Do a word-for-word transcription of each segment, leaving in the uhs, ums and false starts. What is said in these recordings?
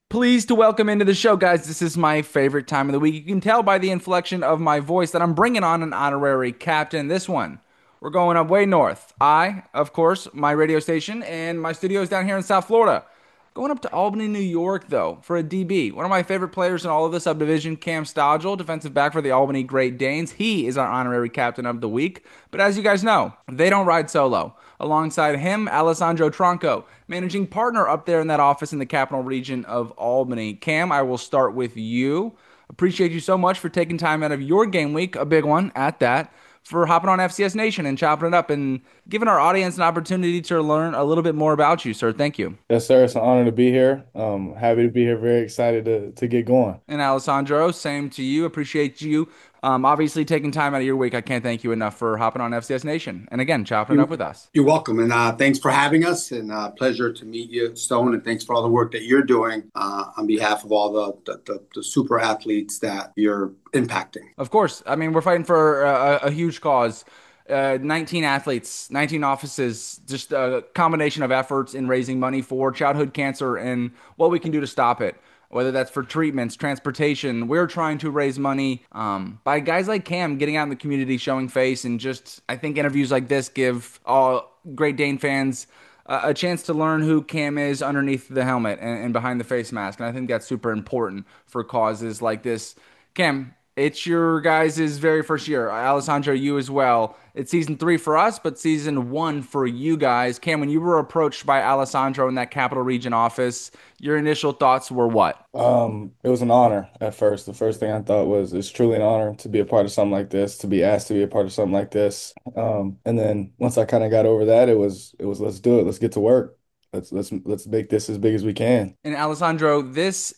Pleased to welcome into the show, guys. This is my favorite time of the week. You can tell by the inflection of my voice that I'm bringing on an honorary captain. This one, we're going up way north. I, of course, my radio station and my studios down here in South Florida. Going up to Albany, New York, though, for a D B. One of my favorite players in all of the subdivision, Cam Stodgel, defensive back for the Albany Great Danes. He is our honorary captain of the week. But as you guys know, they don't ride solo. Alongside him, Alessandro Tronco, managing partner up there in that office in the capital region of Albany. Cam, I will start with you. Appreciate you so much for taking time out of your game week, a big one at that, for hopping on F C S Nation and chopping it up and giving our audience an opportunity to learn a little bit more about you, sir. Thank you. Yes, sir. It's an honor to be here. Um, happy to be here. Very excited to to get going. And Alessandro, same to you. Appreciate you. Um, obviously, taking time out of your week. I can't thank you enough for hopping on F C S Nation and again, chopping it up You, with us. you're welcome, and uh, thanks for having us. And uh, pleasure to meet you, Stone. And thanks for all the work that you're doing uh, on behalf of all the, the the the super athletes that you're impacting. Of course. I mean, we're fighting for a, a huge cause. Uh, nineteen athletes, nineteen offices, just a combination of efforts in raising money for childhood cancer and what we can do to stop it. Whether that's for treatments, transportation, we're trying to raise money um, by guys like Cam getting out in the community, showing face, and just I think interviews like this give all Great Dane fans uh, a chance to learn who Cam is underneath the helmet and, and behind the face mask. And I think that's super important for causes like this. Cam, it's your guys' very first year. Alessandro, you as well. It's season three for us, but season one for you guys. Cam, when you were approached by Alessandro in that Capital Region office, your initial thoughts were what? Um, it was an honor at first. The first thing I thought was it's truly an honor to be a part of something like this, to be asked to be a part of something like this. Um, and then once I kind of got over that, it was it was let's do it. Let's get to work. Let's let's let's make this as big as we can. And Alessandro, this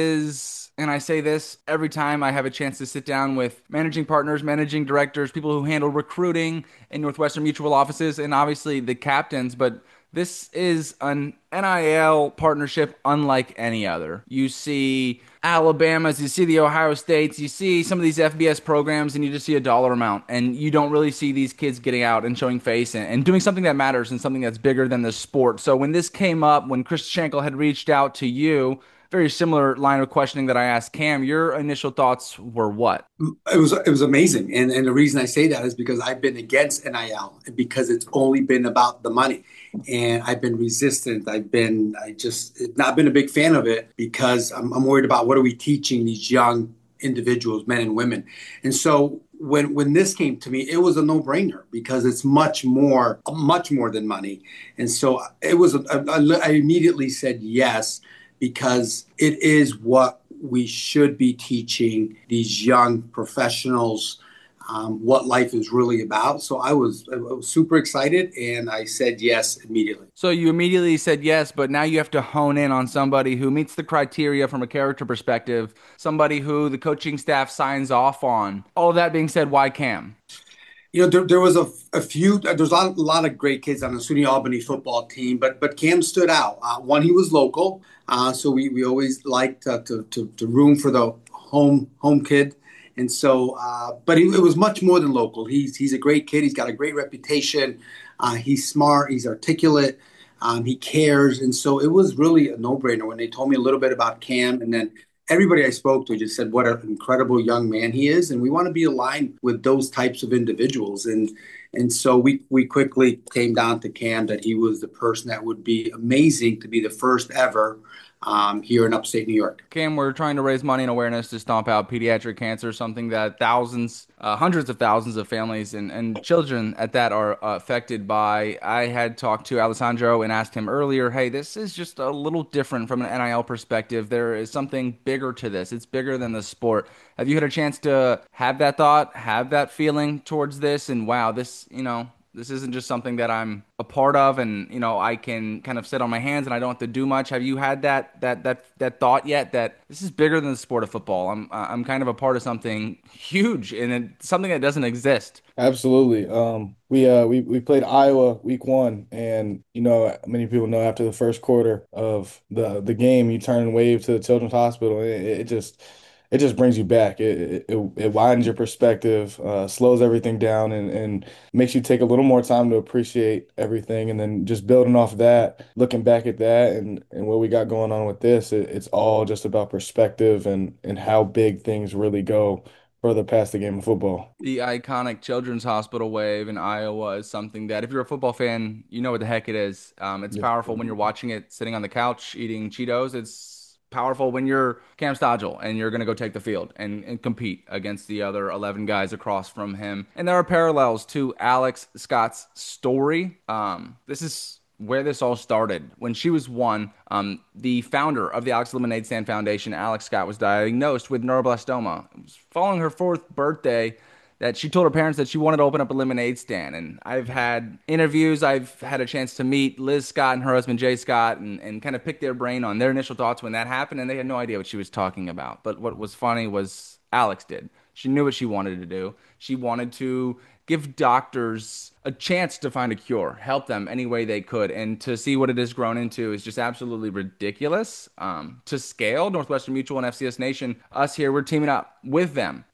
is, and I say this every time I have a chance to sit down with managing partners, managing directors, people who handle recruiting in Northwestern Mutual offices, and obviously the captains, but this is an N I L partnership unlike any other. You see Alabama's, you see the Ohio States, you see some of these F B S programs, and you just see a dollar amount. And you don't really see these kids getting out and showing face and, and doing something that matters and something that's bigger than the sport. So when this came up, when Chris Schenkel had reached out to you, very similar line of questioning that I asked Cam, your initial thoughts were what? It was it was amazing, and and the reason I say that is because I've been against N I L because it's only been about the money, and I've been resistant. I've been I just not been a big fan of it because I'm, I'm worried about what are we teaching these young individuals, men and women, and so. When, when this came to me, it was a no-brainer because it's much more, much more than money. And so it was, a, a, I immediately said yes because it is what we should be teaching these young professionals um, what life is really about. So I was, I was super excited and I said yes immediately. So you immediately said yes, but now you have to hone in on somebody who meets the criteria from a character perspective, somebody who the coaching staff signs off on. All of that being said, why Cam? You know, there, there was a, a few. There's a lot, a lot of great kids on the SUNY Albany football team, but but Cam stood out. Uh, one, he was local, uh, so we, we always liked uh, to, to to room for the home home kid, and so. Uh, but he, it was much more than local. He's he's a great kid. He's got a great reputation. Uh, he's smart. He's articulate. Um, he cares, and so it was really a no brainer when they told me a little bit about Cam, and then everybody I spoke to just said what an incredible young man he is, and we want to be aligned with those types of individuals. And and so we we quickly came down to Cam that he was the person that would be amazing to be the first ever um, here in upstate New York. Cam, we're trying to raise money and awareness to stomp out pediatric cancer, something that thousands, uh, hundreds of thousands of families and, and children at that are uh, affected by. I had talked to Alessandro and asked him earlier, hey, this is just a little different from an N I L perspective. There is something bigger to this. It's bigger than the sport. Have you had a chance to have that thought, have that feeling towards this? And wow, this, you know, this isn't just something that I'm a part of and you know I can kind of sit on my hands and I don't have to do much. Have you had that that that that thought yet that this is bigger than the sport of football? I'm I'm kind of a part of something huge and it, something that doesn't exist. Absolutely. Um, we uh we we played Iowa week one, and you know many people know after the first quarter of the the game, you turn and wave to the Children's Hospital. And it, it just it just brings you back. It it, it widens your perspective, uh, slows everything down, and and makes you take a little more time to appreciate everything. And then just building off that, looking back at that, and and what we got going on with this, it, it's all just about perspective and and how big things really go further past the game of football. The iconic Children's Hospital wave in Iowa is something that, if you're a football fan, you know what the heck it is. Um, it's Yes. powerful when you're watching it sitting on the couch eating Cheetos. It's powerful when you're Cam Stodgel and you're going to go take the field and, and compete against the other eleven guys across from him. And there are parallels to Alex Scott's story. Um, this is where this all started. When she was one, um, the founder of the Alex Lemonade Stand Foundation, Alex Scott, was diagnosed with neuroblastoma. It was following her fourth birthday that she told her parents that she wanted to open up a lemonade stand. And I've had interviews, I've had a chance to meet Liz Scott and her husband Jay Scott and, and kind of pick their brain on their initial thoughts when that happened, and they had no idea what she was talking about. But what was funny was Alex did. She knew what she wanted to do. She wanted to give doctors a chance to find a cure, help them any way they could. And to see what it has grown into is just absolutely ridiculous. Um, to scale, Northwestern Mutual and F C S Nation, us here, we're teaming up with them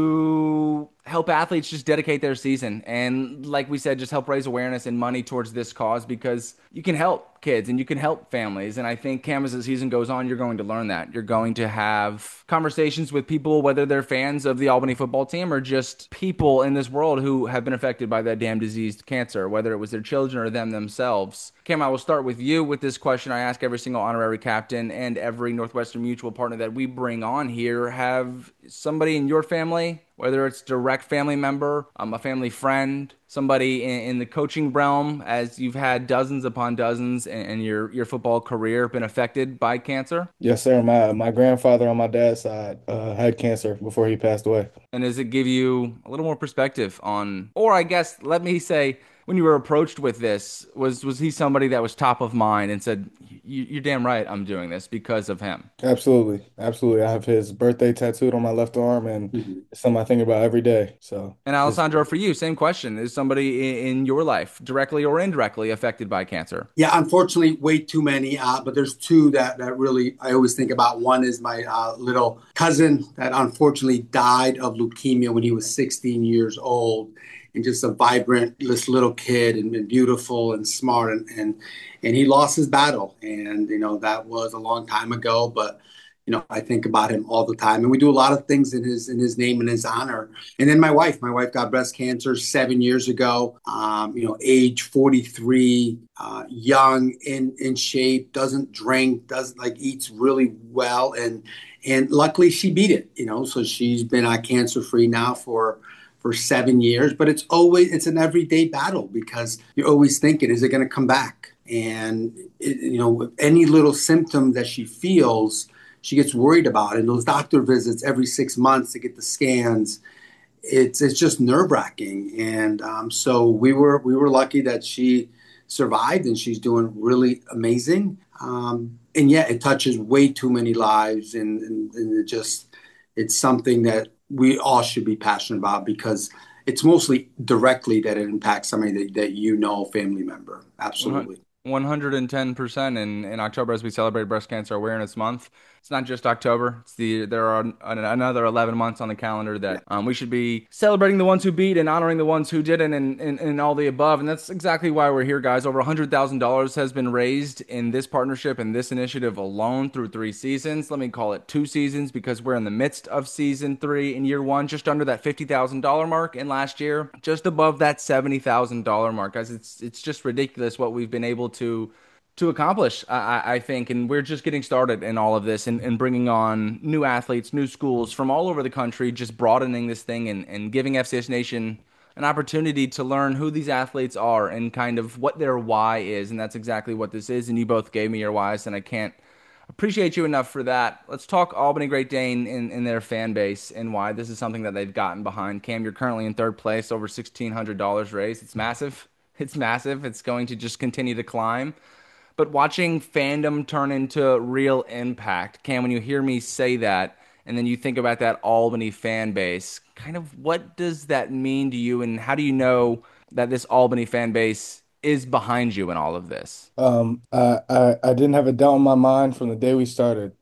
to help athletes just dedicate their season. And like we said, just help raise awareness and money towards this cause, because you can help kids and you can help families. And I think, Cam, as the season goes on, you're going to learn that. You're going to have conversations with people, whether they're fans of the Albany football team or just people in this world who have been affected by that damn diseased cancer, whether it was their children or them themselves. Cam, I will start with you with this question I ask every single honorary captain and every Northwestern Mutual partner that we bring on here. Have somebody in your family, whether it's direct family member, um, a family friend, somebody in, in the coaching realm, as you've had dozens upon dozens in, in your, your football career, been affected by cancer? Yes, sir. My my grandfather on my dad's side uh, had cancer before he passed away. And does it give you a little more perspective on, or I guess, let me say, when you were approached with this, was was he somebody that was top of mind and said, "You're damn right, I'm doing this because of him"? Absolutely, absolutely. I have his birthday tattooed on my left arm, and Mhm. it's something I think about every day. So And it's Alessandro, for you, same question. Is somebody in, in your life, directly or indirectly, affected by cancer? Yeah, unfortunately, way too many. Uh, but there's two that that really I always think about. One is my uh, little cousin that unfortunately died of leukemia when he was sixteen years old, and just a vibrant, this little kid, and, and beautiful and smart, and and and he lost his battle, and you know that was a long time ago, but. You know, I think about him all the time, and we do a lot of things in his in his name and his honor. And then my wife, my wife got breast cancer seven years ago. Um, you know, age forty-three, uh, young, in in shape, doesn't drink, doesn't like eats really well, and and luckily she beat it. You know, so she's been uh, cancer free now for for seven years. But it's always it's an everyday battle because you're always thinking, is it going to come back? And it, you know, any little symptom that she feels, she gets worried about. And those doctor visits every six months to get the scans, it's it's just nerve wracking. And um, so we were we were lucky that she survived, and she's doing really amazing. Um, and yet it touches way too many lives, and, and, and it just it's something that we all should be passionate about because it's mostly directly that it impacts somebody that, that you know, family member. Absolutely. one hundred ten percent in, in October, as we celebrate Breast Cancer Awareness Month. It's not just October. It's the there are an, another eleven months on the calendar Yeah. that um, we should be celebrating the ones who beat and honoring the ones who didn't, and, and, and all the above. And that's exactly why we're here, guys. Over one hundred thousand dollars has been raised in this partnership and this initiative alone through three seasons. Let me call it two seasons because we're in the midst of season three. In year one, just under that fifty thousand dollars mark. And last year, just above that seventy thousand dollars mark. Guys, it's, it's just ridiculous what we've been able to to accomplish, I, I think. And we're just getting started in all of this and, and bringing on new athletes, new schools from all over the country, just broadening this thing and, and giving F C S Nation an opportunity to learn who these athletes are and kind of what their why is. And that's exactly what this is. And you both gave me your whys, and I can't appreciate you enough for that. Let's talk Albany Great Dane in, in their fan base and why this is something that they've gotten behind. Cam, you're currently in third place, over sixteen hundred dollars raised. It's massive. It's massive. It's going to just continue to climb. But watching fandom turn into real impact, Cam, when you hear me say that, and then you think about that Albany fan base, kind of what does that mean to you, and how do you know that this Albany fan base is behind you in all of this? um, I, I I didn't have a doubt in my mind from the day we started that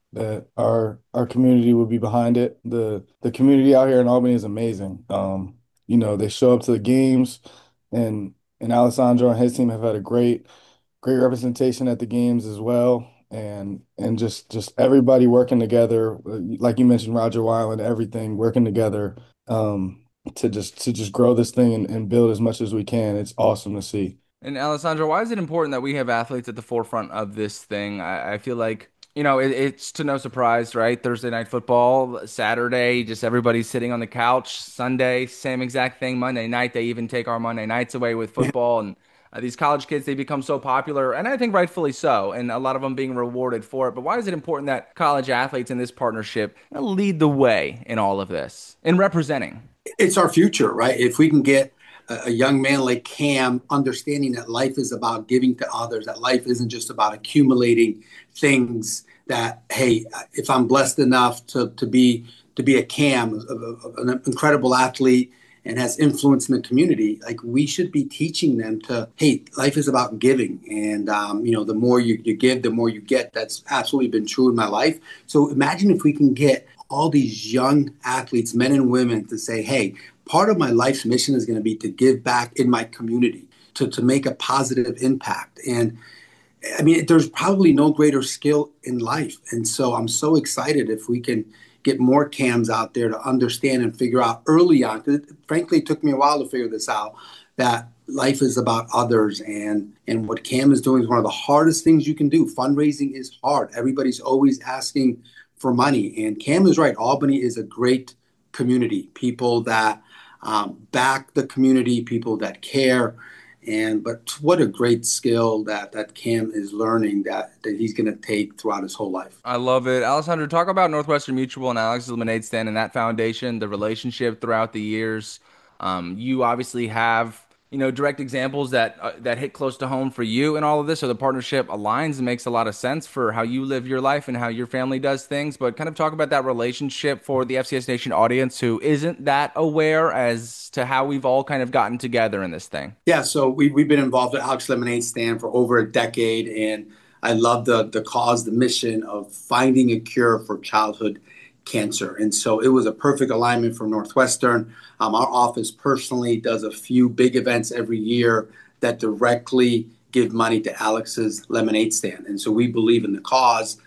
that our our community would be behind it. The the community out here in Albany is amazing. Um, you know, they show up to the games, and and Alessandro and his team have had a great great representation at the games as well. And and just just everybody working together, uh, like you mentioned, Roger Weil and everything working together um, to just to just grow this thing and, and build as much as we can. It's awesome to see. And Alessandro, why is it important that we have athletes at the forefront of this thing? I, I feel like, you know, it, it's to no surprise, right? Thursday night football, Saturday, just everybody's sitting on the couch. Sunday, same exact thing. Monday night, they even take our Monday nights away with football. And uh, these college kids, they become so popular, and I think rightfully so, and a lot of them being rewarded for it. But why is it important that college athletes in this partnership lead the way in all of this, in representing? It's our future, right? If we can get a, a young man like Cam understanding that life is about giving to others, that life isn't just about accumulating things. That hey, if I'm blessed enough to to be to be a Cam, a- a- an incredible athlete, and has influence in the community, like we should be teaching them to hey, life is about giving, and um, you know, the more you, you give, the more you get. That's absolutely been true in my life. So imagine if we can get all these young athletes, men and women, to say, hey, part of my life's mission is going to be to give back in my community, to, to make a positive impact. And I mean, there's probably no greater skill in life. And so I'm so excited if we can get more cams out there to understand and figure out early on. 'Cause it, frankly, it took me a while to figure this out, that life is about others. And, and what Cam is doing is one of the hardest things you can do. Fundraising is hard. Everybody's always asking for money. And Cam is right. Albany is a great community, people that um, back the community, people that care. And but what a great skill that that Cam is learning, that that he's going to take throughout his whole life. I love it. Alessandro, talk about Northwestern Mutual and Alex's Lemonade Stand and that foundation, the relationship throughout the years. Um, you obviously have, you know, direct examples that uh, that hit close to home for you and all of this. So the partnership aligns and makes a lot of sense for how you live your life and how your family does things. But kind of talk about that relationship for the F C S Nation audience who isn't that aware as to how we've all kind of gotten together in this thing. Yeah, so we we've been involved at Alex Lemonade Stand for over a decade, and I love the the cause, the mission of finding a cure for childhood cancer. And so it was a perfect alignment for Northwestern. Um, our office personally does a few big events every year that directly give money to Alex's Lemonade Stand, and so we believe in the cause.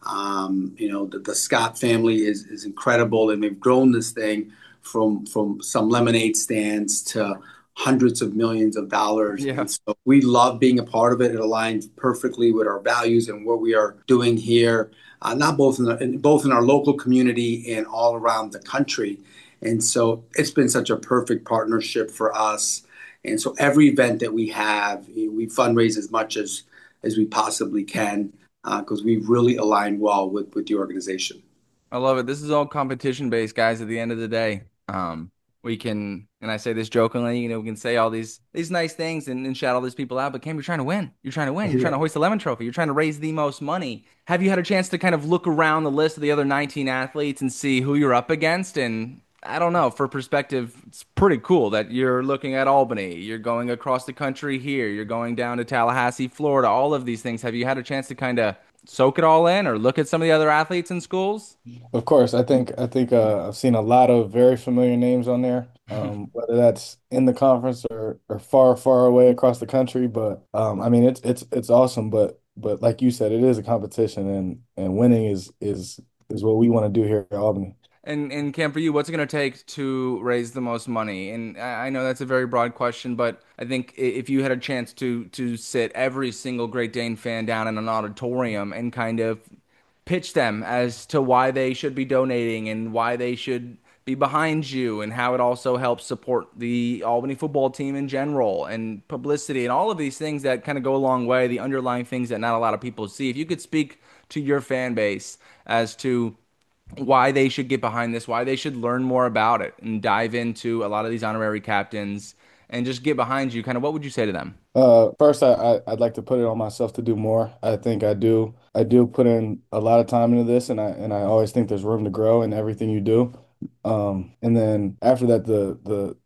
Um, you know, the, the Scott family is is incredible, and they've grown this thing from from some lemonade stands to hundreds of millions of dollars. Yeah. And so we love being a part of it. It aligns perfectly with our values and what we are doing here, uh, not both in, the, in both in our local community and all around the country. And so it's been such a perfect partnership for us. And so every event that we have, we fundraise as much as as we possibly can, because uh, we really align well with with the organization. I love it. This is all competition based, guys, at the end of the day. Um, we can, and I say this jokingly, you know, we can say all these these nice things and, and shout all these people out, but Cam, you're trying to win. You're trying to win. You're trying to hoist the Lemon Trophy. You're trying to raise the most money. Have you had a chance to kind of look around the list of the other nineteen athletes and see who you're up against? And I don't know, for perspective, it's pretty cool that you're looking at Albany, you're going across the country here, you're going down to Tallahassee, Florida, all of these things. Have you had a chance to kind of soak it all in or look at some of the other athletes in schools? Of course, I think I think uh, I've seen a lot of very familiar names on there, um, whether that's in the conference or, or far, far away across the country. But um, I mean, it's it's it's awesome. But but like you said, it is a competition, and and winning is is is what we want to do here at Albany. And and Cam, for you, what's it going to take to raise the most money? And I I know that's a very broad question, but I think i- if you had a chance to to sit every single Great Dane fan down in an auditorium and kind of pitch them as to why they should be donating and why they should be behind you and how it also helps support the Albany football team in general and publicity and all of these things that kind of go a long way, the underlying things that not a lot of people see. If you could speak to your fan base as to why they should get behind this, why they should learn more about it and dive into a lot of these honorary captains and just get behind you, kind of what would you say to them? Uh, first, I, I I'd like to put it on myself to do more. I think I do. I do put in a lot of time into this, and I and I always think there's room to grow in everything you do. Um, and then after that, the the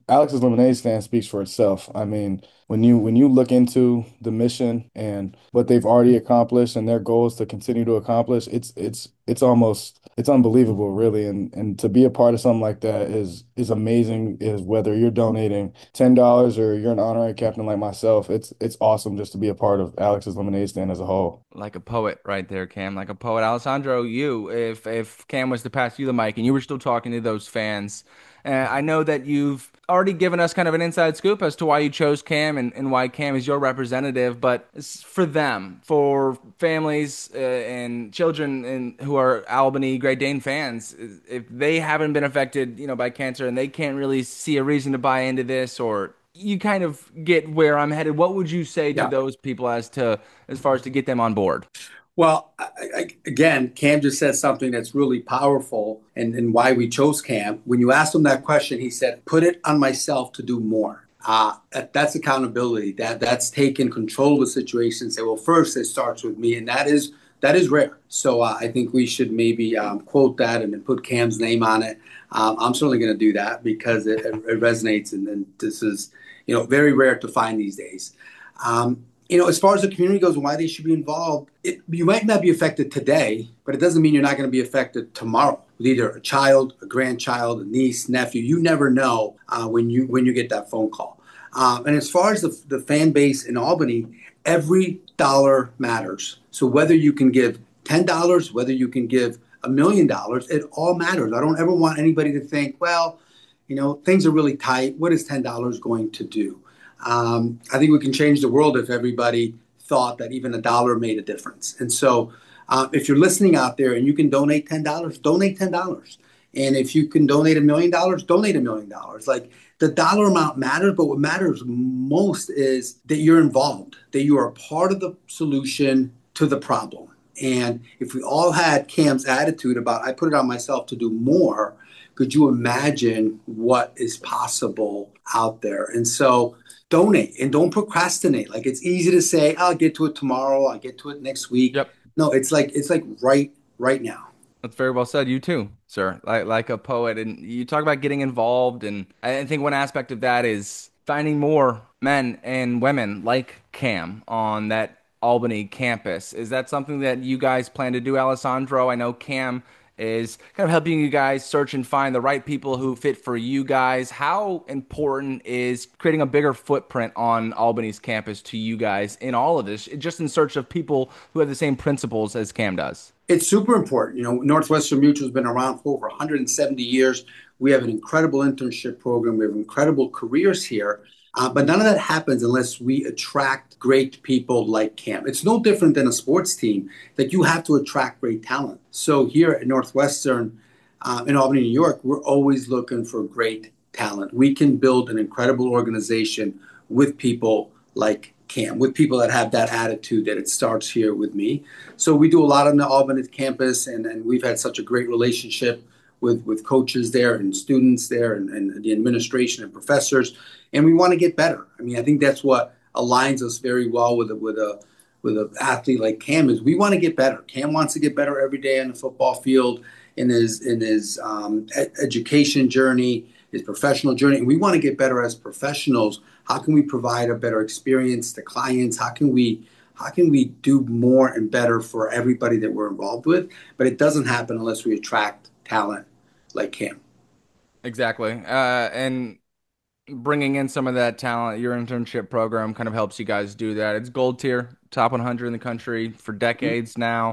Alex's Lemonade stand speaks for itself. I mean, when you when you look into the mission and what they've already accomplished and their goals to continue to accomplish, it's it's it's almost it's unbelievable, really. And and to be a part of something like that is is amazing. Is whether you're donating ten dollars or you're an honorary captain like myself, it's it's awesome just to be a part of Alex's Lemonade stand as a whole. Like a poet right there, Cam. Like a poet. Alessandro, you, if if Cam was to pass you the mic and you were still talking to those fans, uh, I know that you've already given us kind of an inside scoop as to why you chose Cam and, and why Cam is your representative. But it's for them, for families uh, and children and who are Albany Great Dane fans, if they haven't been affected, you know, by cancer and they can't really see a reason to buy into this, or you kind of get where I'm headed. What would you say to Yeah. those people as to as far as to get them on board? Well, I, I, again, Cam just said something that's really powerful and, and why we chose Cam. When you asked him that question, he said, put it on myself to do more. Uh, that, that's accountability. That that's taking control of the situation and say, well, first it starts with me. And that is that is rare. So uh, I think we should maybe um, quote that and then put Cam's name on it. Um, I'm certainly going to do that because it, it resonates. And then this is, you know, very rare to find these days. Um, you know, as far as the community goes and why they should be involved, it, you might not be affected today, but it doesn't mean you're not going to be affected tomorrow with either a child, a grandchild, a niece, nephew. You never know uh, when you when you get that phone call. Um, and as far as the, the fan base in Albany, every dollar matters. So whether you can give ten dollars, whether you can give a million dollars, it all matters. I don't ever want anybody to think, well, you know, things are really tight. What is ten dollars going to do? Um, I think we can change the world if everybody thought that even a dollar made a difference. And so uh, if you're listening out there and you can donate ten dollars, donate ten dollars. And if you can donate a million dollars, donate a million dollars. Like the dollar amount matters, but what matters most is that you're involved, that you are a part of the solution to the problem. And if we all had Cam's attitude about, I put it on myself to do more, could you imagine what is possible out there? And so donate and don't procrastinate. Like it's easy to say, I'll get to it tomorrow. I'll get to it next week. Yep. No, it's like, it's like right, right now. That's very well said. You too, sir. Like like a poet, and you talk about getting involved, and I think one aspect of that is finding more men and women like Cam on that Albany campus. Is that something that you guys plan to do, Alessandro? I know Cam is kind of helping you guys search and find the right people who fit for you guys. How important is creating a bigger footprint on Albany's campus to you guys in all of this, just in search of people who have the same principles as Cam does? It's super important. You know, Northwestern Mutual has been around for over one hundred seventy years. We have an incredible internship program. We have incredible careers here. Uh, but none of that happens unless we attract great people like Cam. It's no different than a sports team that you have to attract great talent. So here at Northwestern uh, in Albany, New York, we're always looking for great talent. We can build an incredible organization with people like Cam, with people that have that attitude that it starts here with me. So we do a lot on the Albany campus, and, and we've had such a great relationship with, with coaches there and students there and, and the administration and professors. And we want to get better. I mean, I think that's what aligns us very well with a, with a with an athlete like Cam is we want to get better. Cam wants to get better every day on the football field in his in his um, ed- education journey, his professional journey. And we want to get better as professionals. How can we provide a better experience to clients? How can we how can we do more and better for everybody that we're involved with? But it doesn't happen unless we attract talent like Cam. Exactly. Uh, and bringing in some of that talent, your internship program kind of helps you guys do that. It's gold tier, top one hundred in the country for decades now.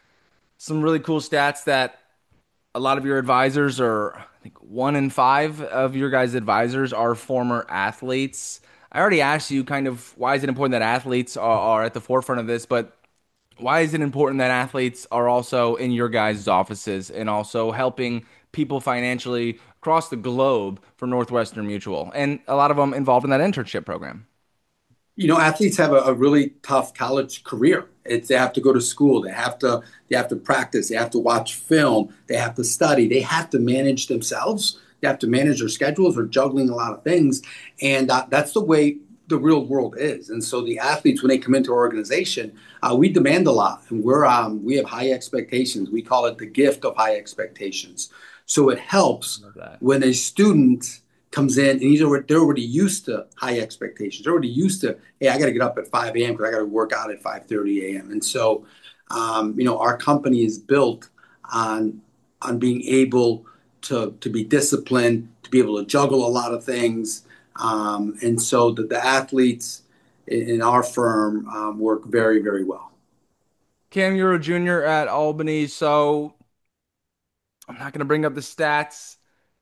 Some really cool stats that a lot of your advisors are, I think one in five of your guys' advisors are former athletes. I already asked you kind of why is it important that athletes are, are at the forefront of this, but why is it important that athletes are also in your guys' offices and also helping people financially across the globe for Northwestern Mutual, and a lot of them involved in that internship program? You know, athletes have a, a really tough college career. It's they have to go to school, they have to they have to practice, they have to watch film, they have to study, they have to manage themselves, they have to manage their schedules. They're juggling a lot of things, and uh, that's the way the real world is. And so the athletes, when they come into our organization, uh, we demand a lot, and we're um, we have high expectations. We call it the gift of high expectations. So it helps when a student comes in and he's already they're already used to high expectations. They're already used to, hey, I got to get up at five a m because I got to work out at five thirty a m. And so, um, you know, our company is built on on being able to to be disciplined, to be able to juggle a lot of things, um, and so the, the athletes in, in our firm um, work very, very well. Cam, you're a junior at Albany, so I'm not going to bring up the stats.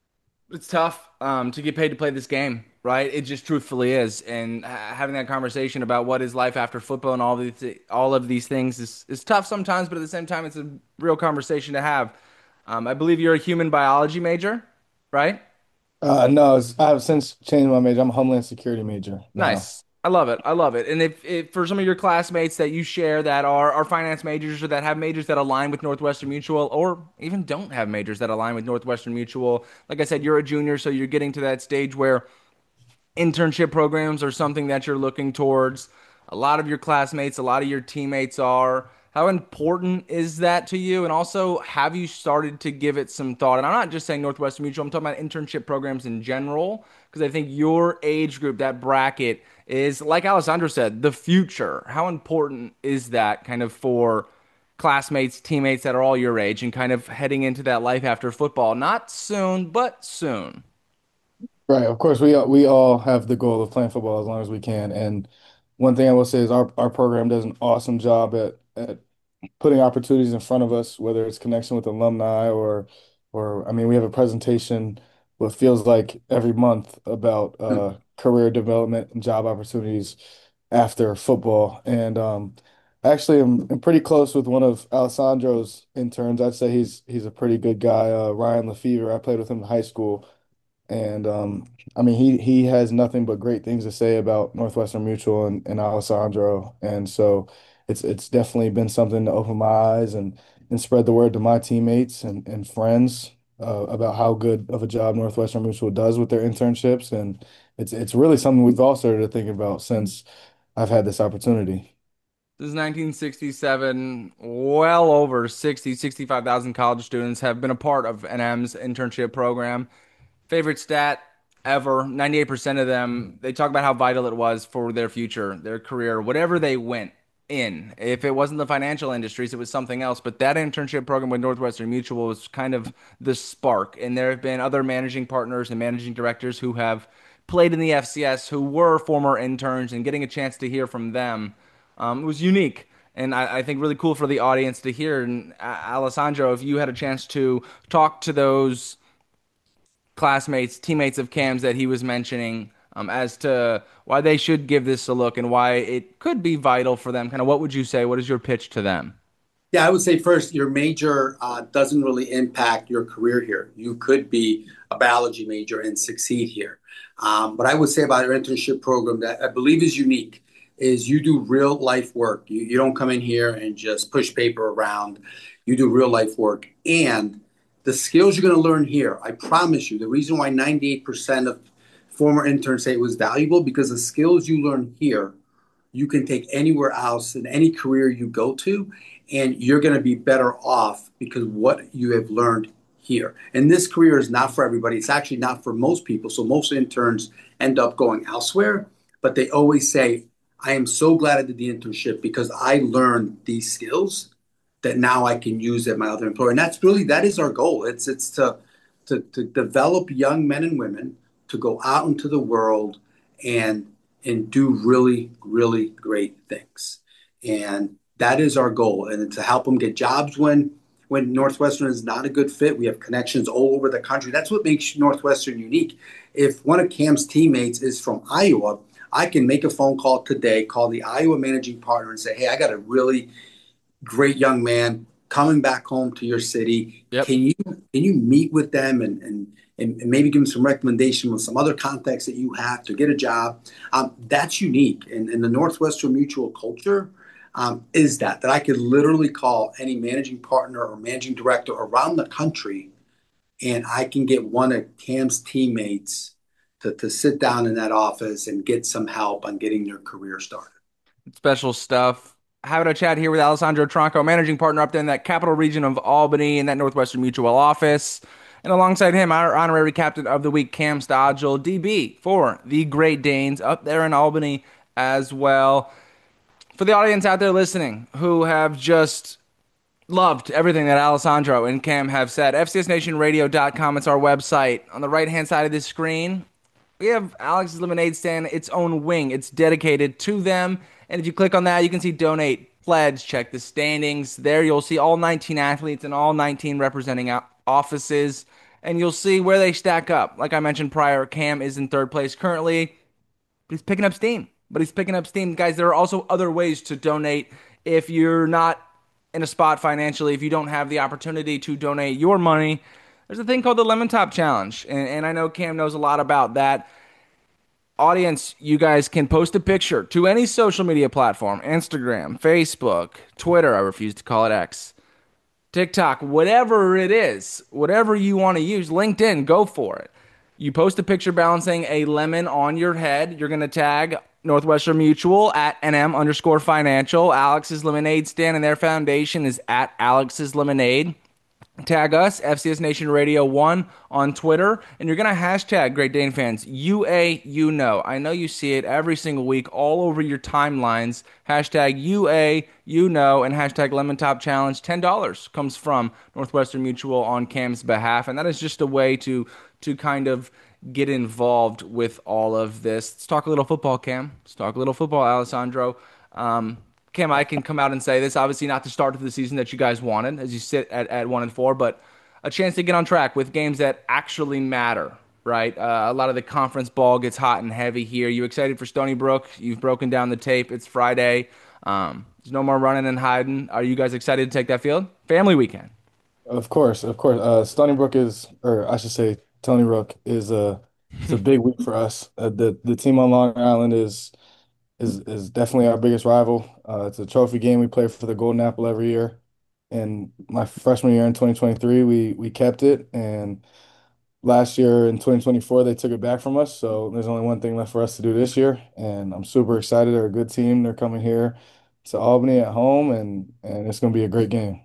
It's tough um, to get paid to play this game, right? It just truthfully is. And ha- having that conversation about what is life after football and all of these, all of these things is, is tough sometimes, but at the same time, it's a real conversation to have. Um, I believe you're a human biology major, right? Uh, no, it's, I've since changed my major. I'm a Homeland Security major now. Nice. I love it. I love it. And if, if for some of your classmates that you share that are, are finance majors or that have majors that align with Northwestern Mutual or even don't have majors that align with Northwestern Mutual, like I said, you're a junior, so you're getting to that stage where internship programs are something that you're looking towards. A lot of your classmates, a lot of your teammates are. How important is that to you? And also, have you started to give it some thought? And I'm not just saying Northwestern Mutual, I'm talking about internship programs in general, because I think your age group, that bracket, is, like Alessandro said, the future. How important is that kind of for classmates, teammates that are all your age and kind of heading into that life after football? Not soon, but soon. Right. Of course, we we all have the goal of playing football as long as we can. And one thing I will say is our our program does an awesome job at at putting opportunities in front of us, whether it's connection with alumni or, or I mean, we have a presentation what feels like every month about uh, career development and job opportunities after football. And um, actually, I'm, I'm pretty close with one of Alessandro's interns. I'd say he's he's a pretty good guy, uh, Ryan Lefevre. I played with him in high school. And um, I mean, he he has nothing but great things to say about Northwestern Mutual and, and Alessandro. And so it's it's definitely been something to open my eyes and and spread the word to my teammates and, and friends uh, about how good of a job Northwestern Mutual does with their internships. And it's it's really something we've all started to think about since I've had this opportunity. This is nineteen sixty-seven. Well over sixty, sixty-five thousand college students have been a part of N M's internship program. Favorite stat ever. ninety-eight percent of them, they talk about how vital it was for their future, their career, whatever they went in. If it wasn't the financial industries, it was something else. But that internship program with Northwestern Mutual was kind of the spark. And there have been other managing partners and managing directors who have played in the F C S who were former interns, and getting a chance to hear from them um, was unique. And I, I think really cool for the audience to hear. And uh, Alessandro, if you had a chance to talk to those classmates, teammates of Cam's that he was mentioning, um, as to why they should give this a look and why it could be vital for them. Kind of what would you say? What is your pitch to them? Yeah, I would say first, your major uh, doesn't really impact your career here. You could be a biology major and succeed here. Um, but I would say about your internship program that I believe is unique is you do real life work. You, you don't come in here and just push paper around. You do real life work. And the skills you're going to learn here, I promise you, the reason why ninety-eight percent of former interns say it was valuable because the skills you learn here you can take anywhere else in any career you go to, and you're going to be better off because what you have learned here. And this career is not for everybody. It's actually not for most people. So most interns end up going elsewhere, but they always say, I am so glad I did the internship because I learned these skills that now I can use at my other employer. And that's really, that is our goal. It's, it's to, to, to develop young men and women to go out into the world and and do really, really great things. And that is our goal. And to help them get jobs when when Northwestern is not a good fit. We have connections all over the country. That's what makes Northwestern unique. If one of Cam's teammates is from Iowa, I can make a phone call today, call the Iowa managing partner and say, hey, I got a really great young man coming back home to your city. Yep. Can you can you meet with them and and and, and maybe give them some recommendation with some other contacts that you have to get a job? Um, that's unique. And, and the Northwestern Mutual culture um, is that that I could literally call any managing partner or managing director around the country, and I can get one of Cam's teammates to, to sit down in that office and get some help on getting their career started. Special stuff. Having a chat here with Alessandro Tronco, managing partner up there in that capital region of Albany in that Northwestern Mutual office. And alongside him, our honorary captain of the week, Cam Stodgel, D B for the Great Danes up there in Albany as well. For the audience out there listening who have just loved everything that Alessandro and Cam have said, F C S Nation Radio dot com, it's our website. On the right hand side of the screen, we have Alex's Lemonade Stand, its own wing. It's dedicated to them. And if you click on that, you can see donate, pledge, check the standings. There you'll see all nineteen athletes and all nineteen representing offices. And you'll see where they stack up. Like I mentioned prior, Cam is in third place currently. He's picking up steam. But he's picking up steam. Guys, there are also other ways to donate if you're not in a spot financially, if you don't have the opportunity to donate your money. There's a thing called the Lemon Top Challenge. And, and I know Cam knows a lot about that. Audience, you guys can post a picture to any social media platform, Instagram, Facebook, Twitter, I refuse to call it X, TikTok, whatever it is, whatever you want to use, LinkedIn, go for it. You post a picture balancing a lemon on your head. You're going to tag Northwestern Mutual at N M underscore financial. Alex's Lemonade Stand and their foundation is at Alex's Lemonade. Tag us, F C S Nation Radio one on Twitter, and you're going to hashtag Great Dane fans, U A you know. I know you see it every single week all over your timelines. Hashtag U A you know and hashtag Lemon Top Challenge. ten dollars comes from Northwestern Mutual on Cam's behalf, and that is just a way to to kind of get involved with all of this. Let's talk a little football, Cam. Let's talk a little football, Alessandro. Um, Cam, I can come out and say this. Obviously, not the start of the season that you guys wanted, as you sit at, at one and four, but a chance to get on track with games that actually matter. Right, uh, a lot of the conference ball gets hot and heavy here. You excited for Stony Brook? You've broken down the tape. It's Friday. Um, there's no more running and hiding. Are you guys excited to take that field? Family weekend. Of course, of course. Uh, Stony Brook is, or I should say, Tony Brook is a it's a big week for us. Uh, the the team on Long Island is is is definitely our biggest rival. Uh, it's a trophy game. We play for the Golden Apple every year. And my freshman year in twenty twenty-three, we we kept it. And last year in twenty twenty-four, they took it back from us. So there's only one thing left for us to do this year. And I'm super excited. They're a good team. They're coming here to Albany at home, and and it's going to be a great game.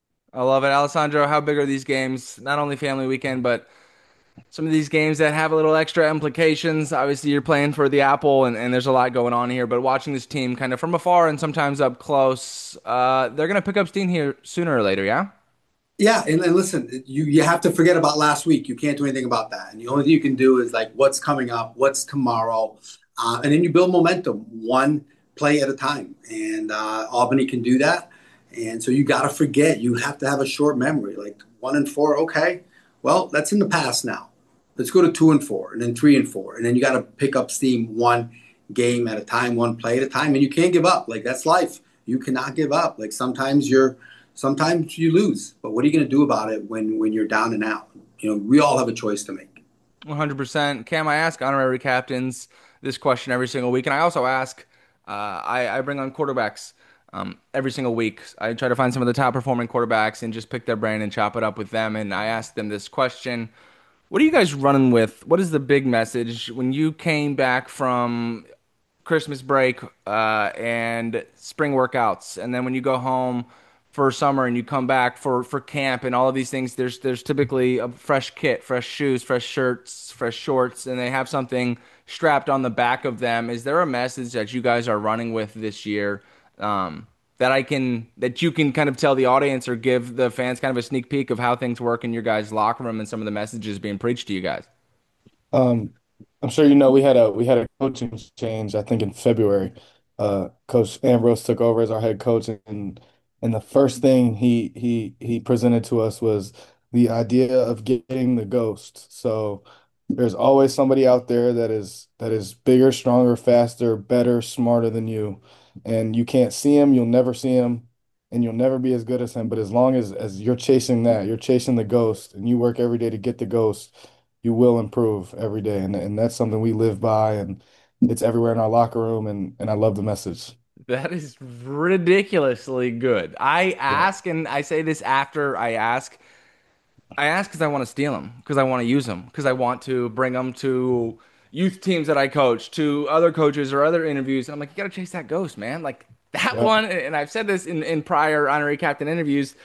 I love it. Alessandro, how big are these games? Not only family weekend, but some of these games that have a little extra implications. Obviously, you're playing for the Apple, and, and there's a lot going on here. But watching this team kind of from afar and sometimes up close, uh, they're going to pick up steam here sooner or later, yeah? Yeah, and, and listen, you you have to forget about last week. You can't do anything about that. And the only thing you can do is like what's coming up, what's tomorrow, uh, and then you build momentum one play at a time. And uh, Albany can do that. And so you got to forget. You have to have a short memory. Like one and four, okay, well that's in the past now. Let's go to two and four, and then three and four, and then you got to pick up steam one game at a time, one play at a time, and you can't give up. Like that's life. You cannot give up. Like sometimes you're Sometimes you lose, but what are you going to do about it when when you're down and out? You know, we all have a choice to make. one hundred percent. Cam, I ask honorary captains this question every single week, and I also ask, uh, I, I bring on quarterbacks um, every single week. I try to find some of the top performing quarterbacks and just pick their brain and chop it up with them, and I ask them this question. What are you guys running with? What is the big message when you came back from Christmas break uh, and spring workouts, and then when you go home for summer and you come back for, for camp and all of these things, there's there's typically a fresh kit, fresh shoes, fresh shirts, fresh shorts, and they have something strapped on the back of them. Is there a message that you guys are running with this year um, that I can that you can kind of tell the audience or give the fans kind of a sneak peek of how things work in your guys' locker room and some of the messages being preached to you guys? Um, I'm sure you know we had a we had a coaching change, I think in February. Uh, Coach Ambrose took over as our head coach, and and the first thing he he he presented to us was the idea of getting the ghost. So there's always somebody out there that is that is bigger, stronger, faster, better, smarter than you, and you can't see him, you'll never see him, and you'll never be as good as him. But as long as as you're chasing that, you're chasing the ghost, and you work every day to get the ghost, you will improve every day. And and that's something we live by, and it's everywhere in our locker room, and and I love the message. That is ridiculously good. I Yeah. ask, and I say this after I ask. I ask because I want to steal them, because I want to use them, because I want to bring them to youth teams that I coach, to other coaches or other interviews. And I'm like, you got to chase that ghost, man. Like that Yep. one. And I've said this in, in prior honorary captain interviews.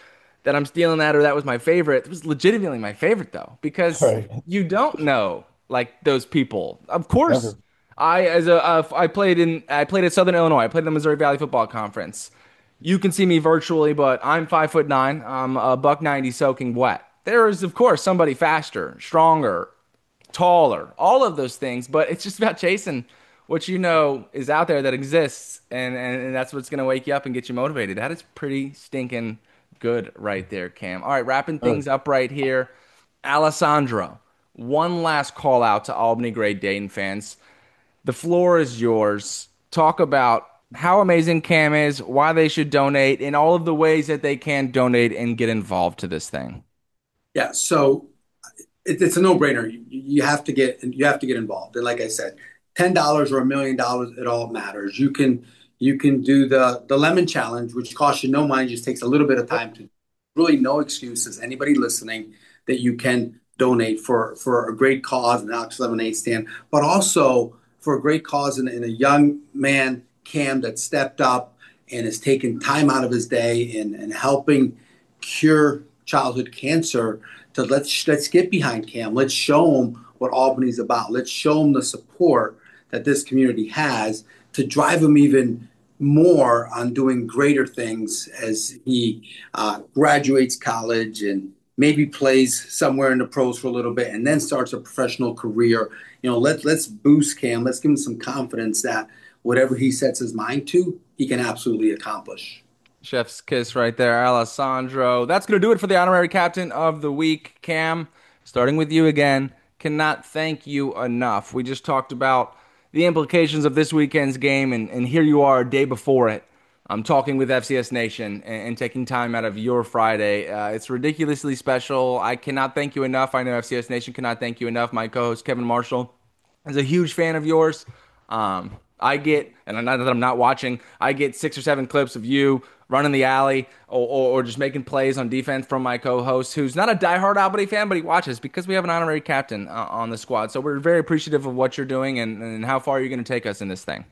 that I'm stealing that or that was my favorite. It was legitimately my favorite though, because Right. you don't know like those people. Of course, Never. I as a uh, I played in I played at Southern Illinois. I played in the Missouri Valley Football Conference. You can see me virtually, but I'm five foot nine. I'm a buck ninety soaking wet. There is, of course, somebody faster, stronger, taller, all of those things, but it's just about chasing what you know is out there that exists, and, and, and that's what's going to wake you up and get you motivated. That is pretty stinking good right there, Cam. All right, wrapping Right. things up right here. Alessandro, one last call out to Albany Great Dayton fans. The floor is yours. Talk about how amazing Cam is, why they should donate, and all of the ways that they can donate and get involved to this thing. Yeah, so it, it's a no-brainer. You, you have to get you have to get involved. And like I said, ten dollars or a million dollars, it all matters. You can you can do the the lemon challenge, which costs you no money, just takes a little bit of time to really no excuses. Anybody listening that you can donate for for a great cause, an Alex Lemonade stand, but also for a great cause in, in a young man, Cam, that stepped up and has taken time out of his day in, in helping cure childhood cancer. To let's let's get behind Cam. Let's show him what Albany's about. Let's show him the support that this community has to drive him even more on doing greater things as he uh, graduates college and maybe plays somewhere in the pros for a little bit and then starts a professional career. You know, let let's boost Cam. Let's give him some confidence that whatever he sets his mind to, he can absolutely accomplish. Chef's kiss right there, Alessandro. That's going to do it for the honorary captain of the week, Cam. Starting with you again. Cannot thank you enough. We just talked about the implications of this weekend's game, and, and here you are a day before it. I'm talking with F C S Nation and, and taking time out of your Friday. Uh, it's ridiculously special. I cannot thank you enough. I know F C S Nation cannot thank you enough. My co host, Kevin Marshall, is a huge fan of yours. Um, I get, and not that I'm not watching, I get six or seven clips of you running the alley or, or, or just making plays on defense from my co-host, who's not a diehard Albany fan, but he watches because we have an honorary captain uh, on the squad. So we're very appreciative of what you're doing and, and how far you're going to take us in this thing.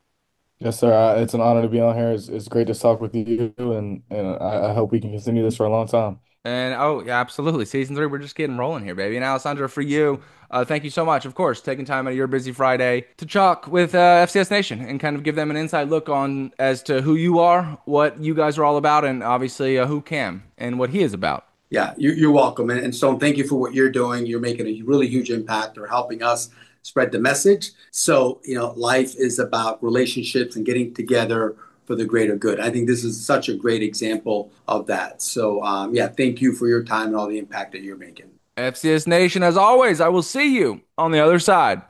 Yes, sir. Uh, it's an honor to be on here. It's, it's great to talk with you, and and I, I hope we can continue this for a long time. And oh, yeah, absolutely. Season three, we're just getting rolling here, baby. And Alessandro, for you, uh, thank you so much, of course, taking time out of your busy Friday to talk with uh, F C S Nation and kind of give them an inside look on as to who you are, what you guys are all about, and obviously uh, who Cam and what he is about. Yeah, you're, you're welcome. And, and Stone, thank you for what you're doing. You're making a really huge impact or helping us spread the message. So, you know, life is about relationships and getting together for the greater good. I think this is such a great example of that. So, um, yeah, thank you for your time and all the impact that you're making. F C S Nation, as always, I will see you on the other side.